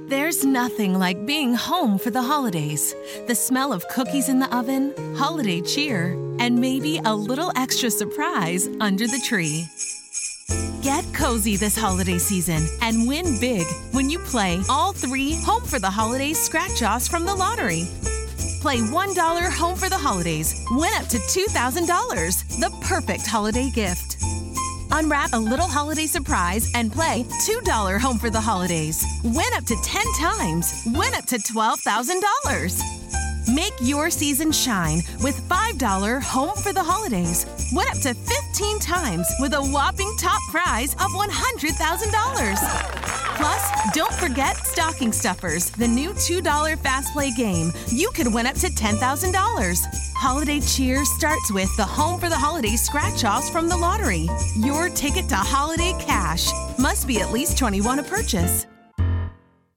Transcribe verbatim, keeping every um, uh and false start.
There's nothing like being home for the holidays. The smell of cookies in the oven, holiday cheer, and maybe a little extra surprise under the tree. Get cozy this holiday season and win big when you play all three Home for the Holidays scratch-offs from the lottery. Play one dollar Home for the Holidays. Win up to two thousand dollars. The perfect holiday gift. Unwrap a little holiday surprise and play two dollar Home for the Holidays. Win up to ten times. Win up to twelve thousand dollars. Make your season shine with five dollar Home for the Holidays. Win up to fifteen times with a whopping top prize of one hundred thousand dollars. Plus, don't forget Stocking Stuffers, the new two dollar Fast Play game. You could win up to ten thousand dollars. Holiday cheer starts with the Home for the Holidays scratch-offs from the lottery. Your ticket to holiday cash. Must be at least twenty-one to purchase.